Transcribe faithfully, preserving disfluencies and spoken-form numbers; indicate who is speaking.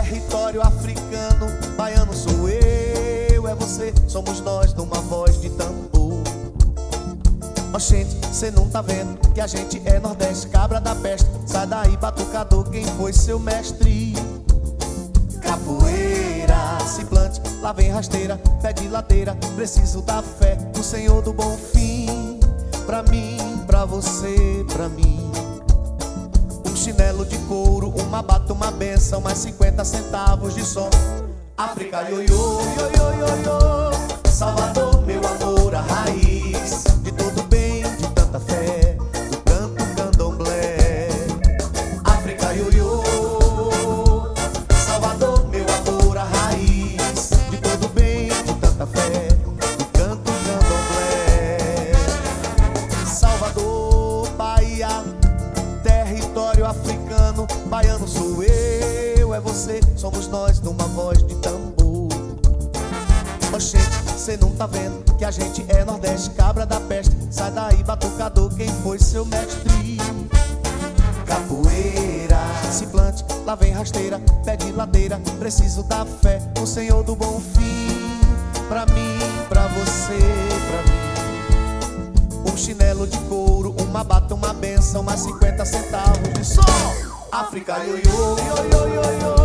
Speaker 1: território africano. Baiano sou eu, é você, somos nós numa voz de tambor. Ó gente, cê não tá vendo que a gente é Nordeste, cabra da peste. Sai daí, batucador, quem foi seu mestre? Capoeira, se plante, lá vem rasteira, pé de ladeira. Preciso da fé do Senhor do Bom Fim. Pra mim, pra você, pra mim. Um chinelo de couro, uma bata, uma benção, mais cinquenta centavos de som. África, ioiô, ioiô, ioiô. Salvador, meu amor, a raiz de todo bem, de tanta fé, do canto candomblé. África, ioiô. Salvador, meu amor, a raiz de todo bem, de tanta fé, do canto candomblé. Salvador, Bahia, território africano. Baiano sou eu, é você, somos nós numa voz de tambor. Oxente, cê não tá vendo que a gente é Nordeste, cabra da peste. Sai daí, batucador, quem foi seu mestre? Capoeira, se plante, lá vem rasteira, pé de ladeira. Preciso da fé, o Senhor do Bom Fim. Pra mim, pra você, pra mim. Um chinelo de couro, uma bata, uma benção, mais cinquenta centavos de sol. África, ioiô, ioiô, ioiô.